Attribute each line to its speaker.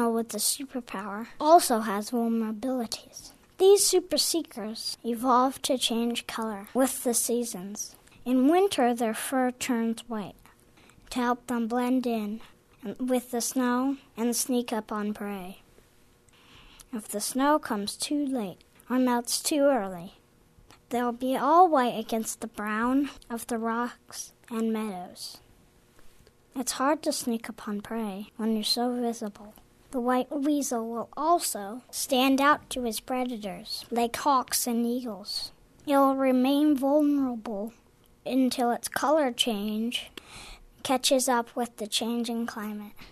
Speaker 1: animal with the superpower also has vulnerabilities. These super seekers evolve to change color with the seasons. In winter, their fur turns white to help them blend in with the snow and sneak up on prey. If the snow comes too late or melts too early, they'll be all white against the brown of the rocks and meadows. It's hard to sneak upon prey when you're so visible. The white weasel will also stand out to his predators, like hawks and eagles. It will remain vulnerable until its color change catches up with the changing climate.